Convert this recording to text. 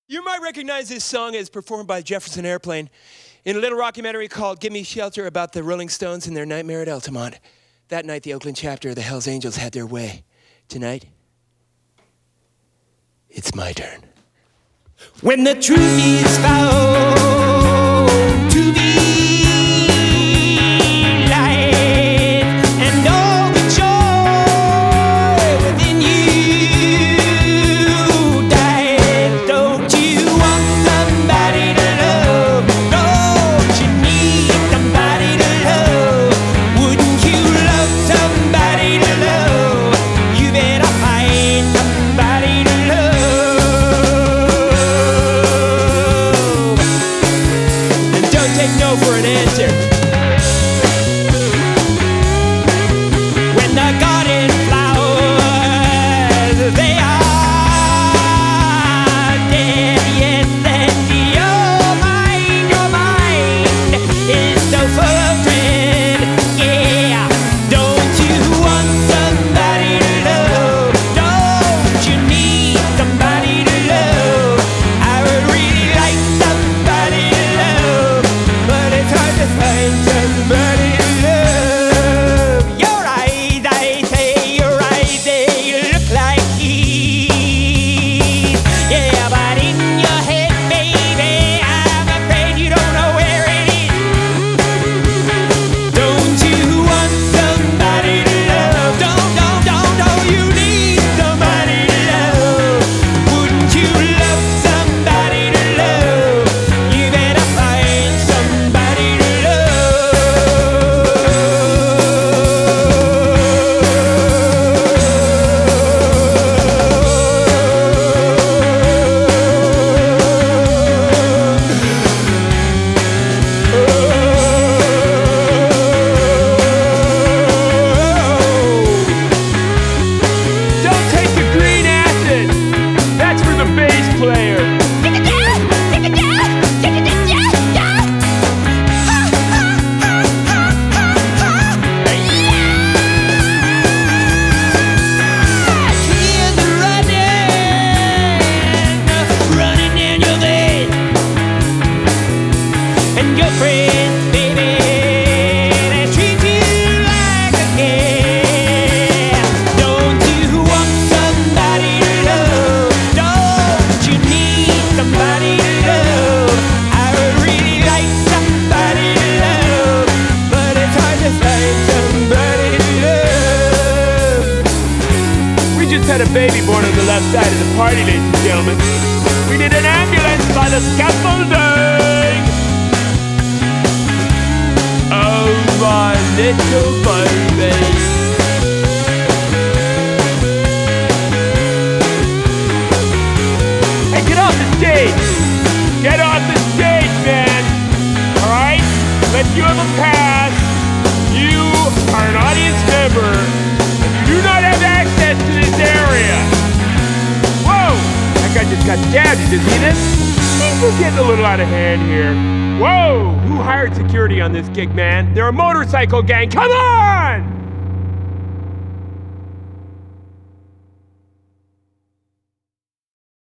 You might recognize this song as performed by Jefferson Airplane in a little documentary called Give Me Shelter about the Rolling Stones and their nightmare at Altamont. That night, the Oakland chapter of the Hells Angels had their way. Tonight, it's my turn. When the truth is found to be light and all the joy within you died, don't you want somebody to love? Don't you need somebody to love? Wouldn't you love somebody to love? You better find somebody to love. And don't take no for an answer. When the garden flowers, they are dead, yes, and your mind is so full of dread, yeah. Don't you want somebody to love? Don't you need somebody to love? I would really like somebody to love, but it's hard to find somebody to love. Your eyes, I say, your eyes, they look like keys. Yeah, but in your head, baby, I'm afraid you don't know where it is. Don't you want somebody to love? Don't you need somebody to love? Wouldn't you love somebody to love? You better find somebody to Don't take the green acid. That's for the bass player. Tears are running down your veins, and your friends, baby, they treat you like a king. Don't you want somebody to love? Don't you need somebody to love? I would really like somebody to love, but it's hard to find somebody to love. We just had a baby born on the left side of the party, ladies and gentlemen. We need an ambulance by the scaffolding. Oh, my little baby. Hey, get off the stage. Get off the stage, man. All right? But you have a pass. You are an audience member. You do not have access to this area. Whoa! That guy just got stabbed. Did you see this? Things are getting a little out of hand here. Whoa! Who hired security on this gig, man? They're a motorcycle gang. Come on!